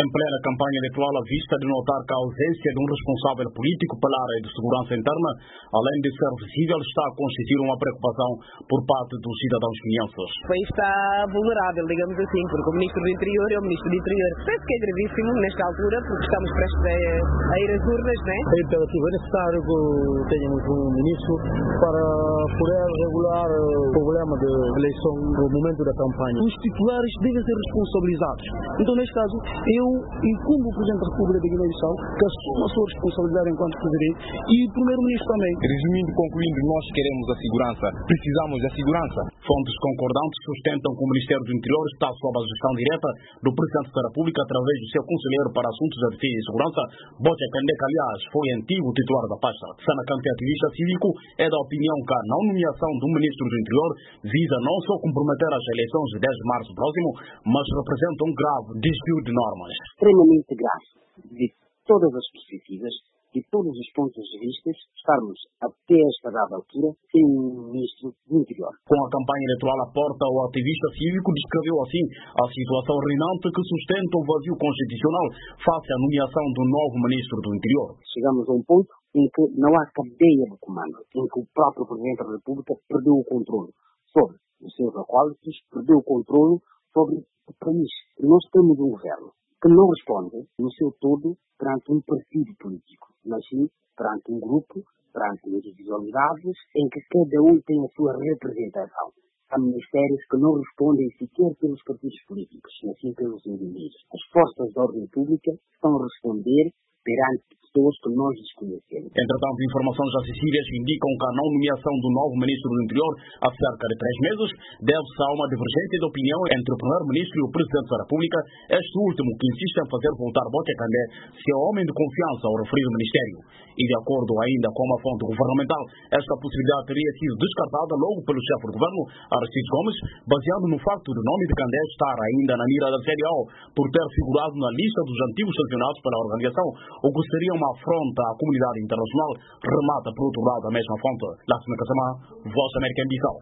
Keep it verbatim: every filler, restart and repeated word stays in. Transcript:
Em plena campanha eleitoral, à vista de notar que a ausência de um responsável político pela área de segurança interna, além de ser visível, está a constituir uma preocupação por parte dos cidadãos guineenses. O país está vulnerável, digamos assim, porque o Ministro do Interior é o Ministro do Interior. Penso que é gravíssimo nesta altura, porque estamos prestes a, a ir às urnas, não é? É imperativo, é necessário que tenhamos um ministro para poder regular o problema de eleição no momento da campanha. Os titulares devem ser responsabilizados. Então, neste caso, eu incumbo o Presidente da República de Guiné-Bissau que assuma a sua responsabilidade enquanto Presidente e o Primeiro-Ministro também. Resumindo, concluindo, nós queremos a segurança, precisamos da segurança. Fontes concordantes sustentam que o Ministério do Interior está sob a gestão direta do Presidente da República através do seu conselheiro para assuntos de defesa e segurança, Bocha Kande, que aliás foi antigo titular da pasta. Sana Kante, ativista cívico, é da opinião que a não nomeação do Ministro do Interior visa não só comprometer as eleições de dez de março próximo, mas representa um grave desvio de normas. Extremamente grave, de todas as perspectivas, de todos os pontos de vista, estarmos até esta dada altura sem um Ministro do Interior. Com a campanha eleitoral à porta, o ativista cívico descreveu assim a situação reinante que sustenta o vazio constitucional face à nomeação do novo Ministro do Interior. Chegamos a um ponto em que não há cadeia de comando, em que o próprio Presidente da República perdeu o controle sobre os seus acólitos, perdeu o controle sobre o país. Nós temos um governo que não responde, no seu todo, perante um partido político, mas sim perante um grupo, perante individualidades, em que cada um tem a sua representação. Há ministérios que não respondem sequer pelos partidos políticos, mas sim pelos indivíduos. As forças de ordem pública estão a responder perante pessoas que nós desconhecemos. Entretanto, informações acessíveis indicam que a não nomeação do novo Ministro do Interior há cerca de três meses deve-se a uma divergência de opinião entre o Primeiro-Ministro e o Presidente da República, este último que insiste em fazer voltar Bocha Kande se é homem de confiança ao referido Ministério. E de acordo ainda com uma fonte governamental, esta possibilidade teria sido descartada logo pelo chefe do governo, Aristides Gomes, baseado no facto do nome de Kande estar ainda na mira da C D A O por ter figurado na lista dos antigos sancionados pela organização, o que seria uma afronta à comunidade internacional, remata por outro lado a mesma fonte. Láxima Kassama, Voz da América em Bissau.